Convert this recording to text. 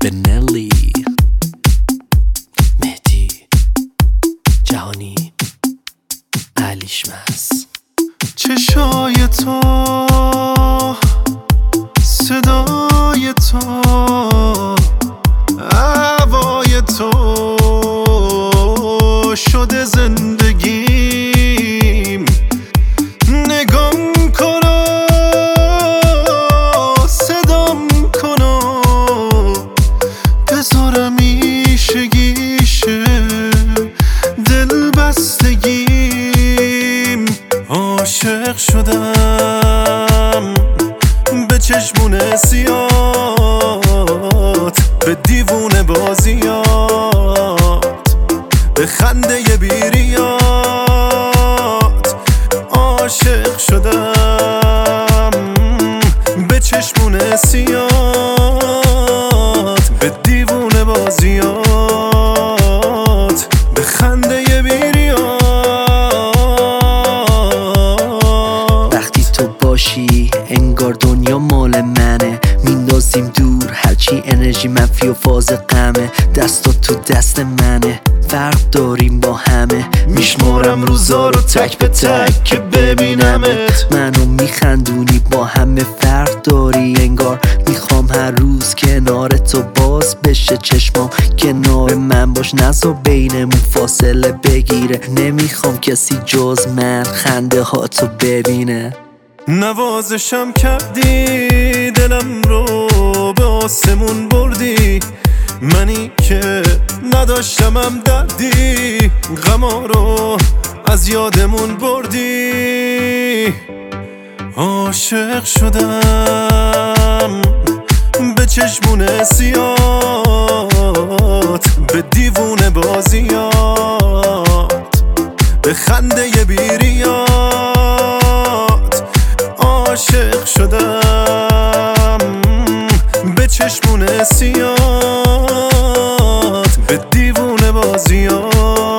بنلی مهدی جهانی علیشمس. چشای تو، صدای تو، هوای تو شده زندگیم. نگام کنو، صدام کنو، بذارم ایشگیشه دل بستگیم. عاشق شدم به چشمون سیات، به دیوونه بازیات، به خنده بیریات. عاشق شدم به چشمون سیات، به دیوونه بازیات، به خنده بیریات. وقتی تو باشی انگار دنیا مال منه، میندازیم دور هرچی انرژی منفی و فاز غمه. دستات تو دست منه، فرق داریم با همه. میشمارم روزا رو تک به تک که ببینمت. منو میخندونی با همه فرق داری انگار. میخوام هر روز کنار تو باز بشه چشمام، کنار من باش نذار بینمون فاصله بگیره. نمیخوام کسی جز من خنده ها تو ببینه. نوازشم کردی دلم رو به آسمون بردی، منی که نداشتمم دردی غما رو از یادمون بردی. عاشق شدم به چشمون سیات، به دیوونه بازیات، به خنده بیریات. عاشق شدم به چشمون سیات، به دیوونه بازیات.